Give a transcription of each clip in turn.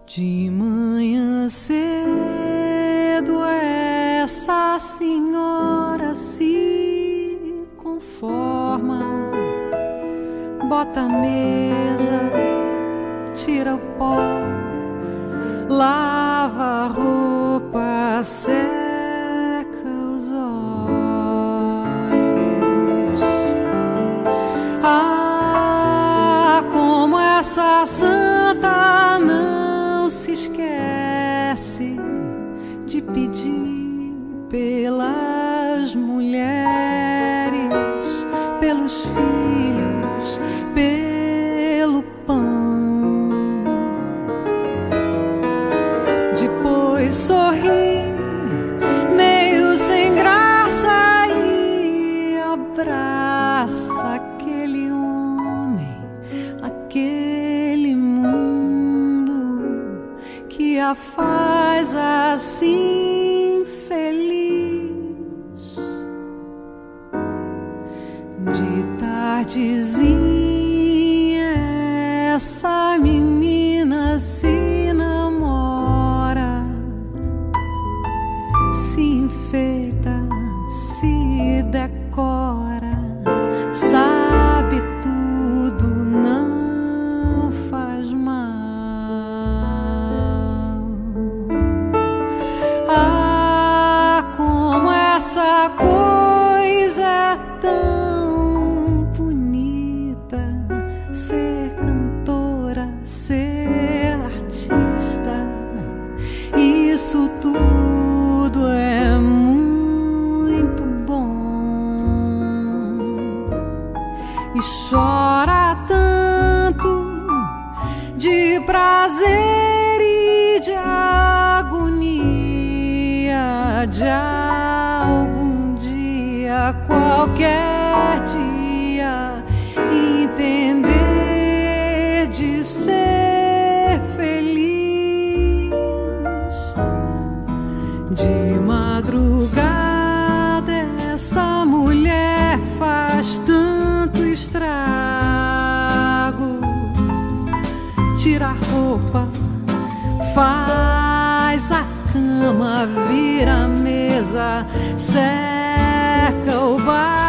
De manhã cedo essa senhora se conforma, bota a mesa, tira o pó, lava a roupa, seca os olhos. Ah, como essa santa não se esquece de pedir pelas mulheres, pelos filhos, pelo pão. Depois sorri, meio sem graça, e abraça aquele homem, aquele mundo que a faz assim feliz. De tardezinha essa menina se namora, se enfeita, se decora, sabe tudo, não faz mal. Ah, como essa coisa é tão bonita, ser cantora, ser artista, isso tudo é muito bom. E chora tanto de prazer e de agonia, de algum dia, qualquer dia, entender de ser feliz. De madrugada essa mulher faz tanto estrago, tira a roupa, faz a cama, vira a mesa, seca o bar.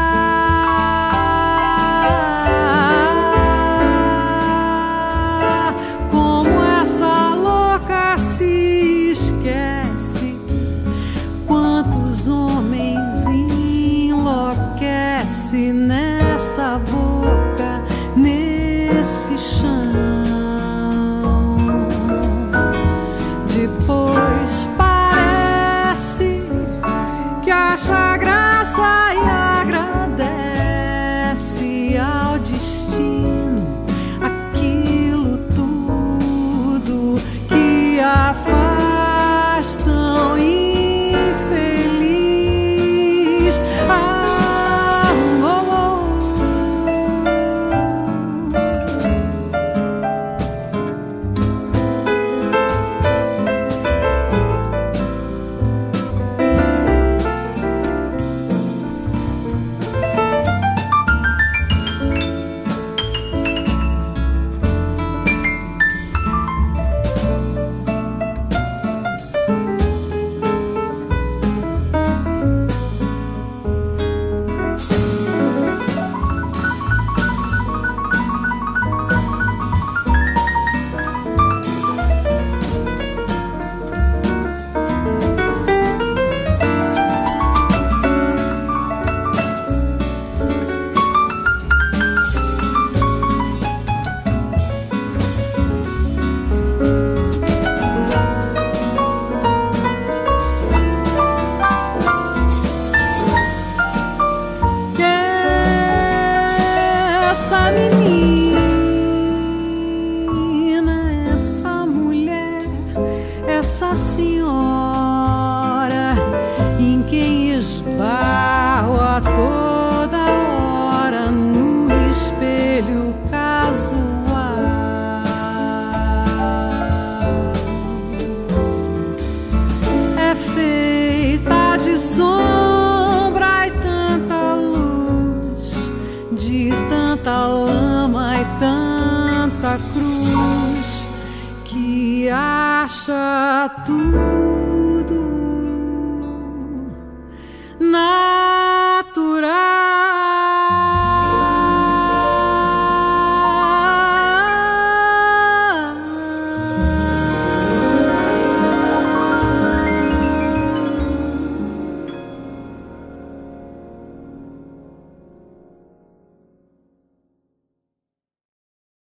Como essa louca se esquece, quantos homens enlouquece nessa boca, nesse chão. Depois parece que acha graça e agradece ao destino aquilo tudo que a faz tão infeliz. Ah, oh, oh. Essa menina, essa mulher, essa senhora em quem esbarro a toda hora no espelho casual. É feita de sombra e tanta luz, de tanta lama e tanta cruz, que se acha tudo natural.